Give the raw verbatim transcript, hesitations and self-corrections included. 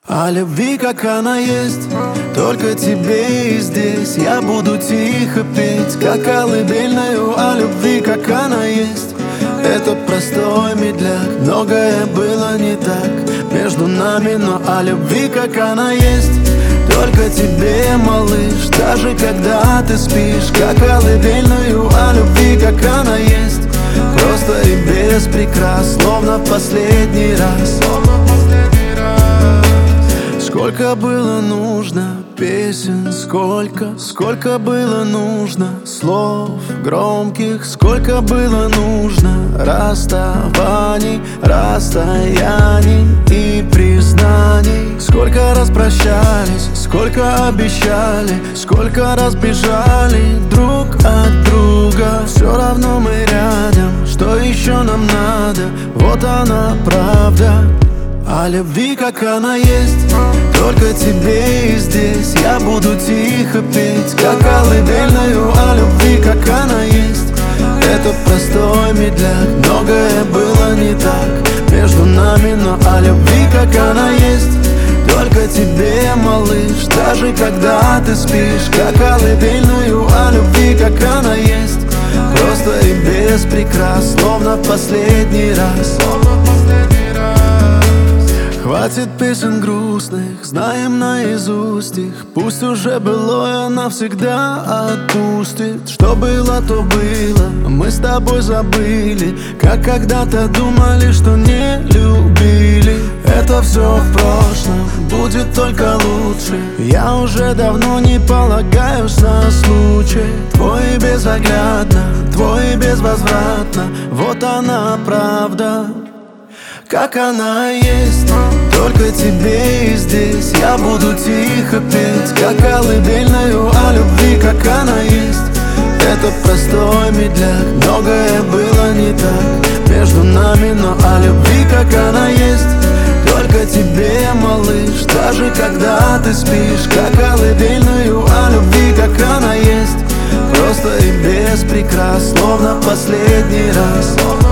О любви, как она есть, только тебе и здесь. Я буду тихо петь, как колыбельную. О любви, как она есть, это простой медляк. Многое было не так между нами, но о любви, как она есть, только тебе, малыш. Даже когда ты спишь, как колыбельную. О любви, как она есть, просто и без прикрас, словно в последний раз. Сколько было нужно песен, сколько, сколько было нужно слов громких, сколько было нужно расставаний, расстояний и признаний. Сколько раз прощались, сколько обещали, сколько раз бежали друг от друга. Все равно мы рядом, что еще нам надо? Вот она правда. О любви, как она есть, только тебе и здесь. Я буду тихо петь, как колыбельную. О любви, как она есть, это простой медляк. Многое было не так между нами, но о любви, как она есть, только тебе, малыш. Даже когда ты спишь, как колыбельную. О любви, как она есть, просто и без прикрас, словно в последний раз. Хватит песен грустных, знаем наизусть их. Пусть уже былое навсегда отпустит. Что было, то было, мы с тобой забыли, как когда-то думали, что не любили. Это все в прошлом, будет только лучше. Я уже давно не полагаюсь на случай. Твой безоглядно, твой безвозвратно. Вот она правда, как она есть, только тебе и здесь. Я буду тихо петь, как колыбельную. О любви, как она есть, это простой медляк. Многое было не так между нами, но о любви, как она есть, только тебе, малыш. Даже когда ты спишь, как колыбельную. О любви, как она есть, просто и без прикрас, словно в последний раз.